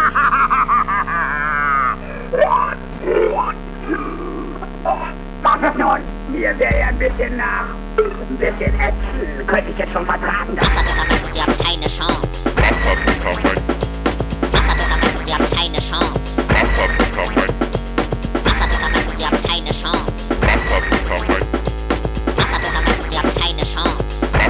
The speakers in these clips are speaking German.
Was ist nun? Mir wäre ja ein bisschen nach. Ein bisschen Action könnte ich jetzt schon vertragen. Ihr habt keine Chance. Ihr habt keine Chance. Ihr habt keine Chance. Ihr habt keine Chance.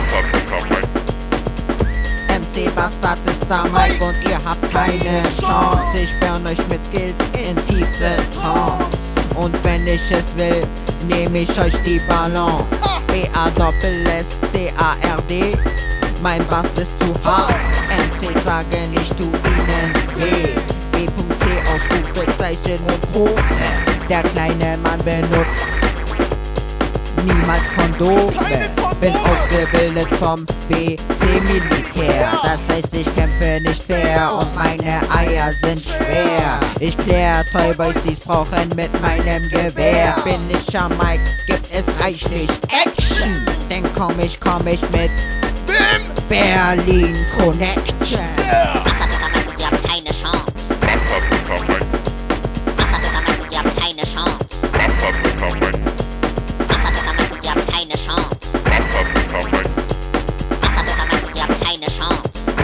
MC Bastard ist da, Mike, und ihr habt keine Chance. Ich burn euch mit Skills in tiefe Trance. Und wenn ich es will, nehm ich euch die Balance. B-A-S-S-D-A-R-D. Mein Bass ist zu hart. MC sagen, ich tu ihnen weh. B.C. Ausrufezeichen und Pro. Der kleine Mann benutzt niemals Kondome. Bin ausgebildet vom BC-Militär. Das heißt, ich kämpfe nicht fair und meine Eier sind schwer. Ich klär Toyboys, die's brauchen mit meinem Gewehr. Bin ich am Mike, gibt es reichlich Action. Denn komm ich mit Berlin Connection. Ihr habt keine Chance. Ihr habt keine Chance. Ihr habt keine Chance. Ihr habt keine Chance.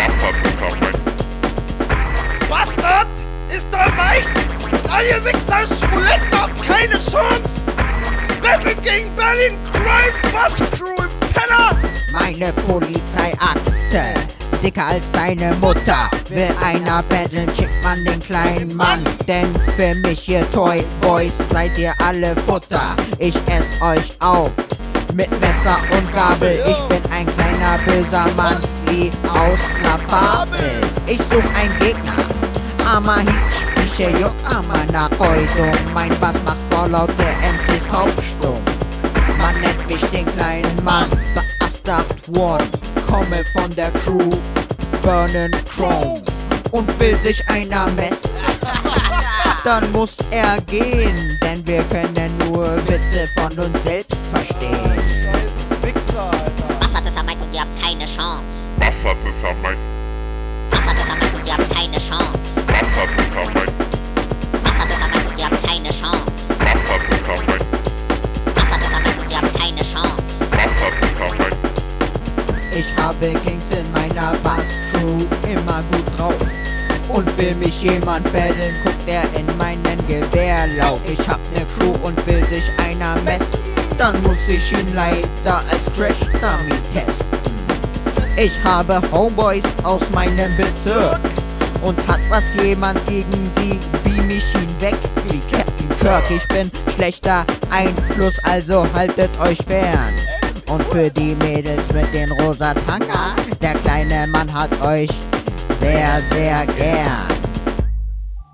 Bastard ist dabei! Alle Wichser Roulette habt keine Chance! Battle gegen Berlin Crime Bus Crew im Penner! Meine Polizeiakte, dicker als deine Mutter. Will einer battlen, schickt man den kleinen Mann. Denn für mich ihr Toy Boys seid ihr alle Futter. Ich ess euch auf mit Messer und Gabel. Ich bin ein kleiner böser Mann wie aus ner Fabel. Ich such einen Gegner, armer Hietspische, jo armer Keudung. Mein Bass macht vor laute MCs taubstumm. Man nennt mich den kleinen Mann, Bastard One. Komme von der Crew, Burnen Chrome. Und will sich einer messen, dann muss er gehen. Denn wir können nur Witze von uns selbst verstehen. Scheiß Wichser, Alter! Bastard ist am Mike und ihr habt keine Chance. Bastard ist am Mike. Bastard ist am Mike und ihr habt keine Chance. Bastard ist am Mike. Bastard ist am Mike und ihr habt keine Chance. Bastard ist am Mike. Bastard ist am Mike und ihr habt keine Chance. Bastard ist am Mike. Ich habe Kings in meiner Bass-Crew immer gut drauf. Und will mich jemand battlen, guckt er in meinen Gewehrlauf. Ich hab ne Crew und will sich einer messen, dann muss ich ihn leider als Crash-Dummy testen. Ich habe Homeboys aus meinem Bezirk. Und hat was jemand gegen sie, beam ich ihn weg wie Captain Kirk. Ich bin schlechter Einfluss, also haltet euch fern. Und für die Mädels mit den rosa Tangas, der kleine Mann hat euch sehr, sehr gern.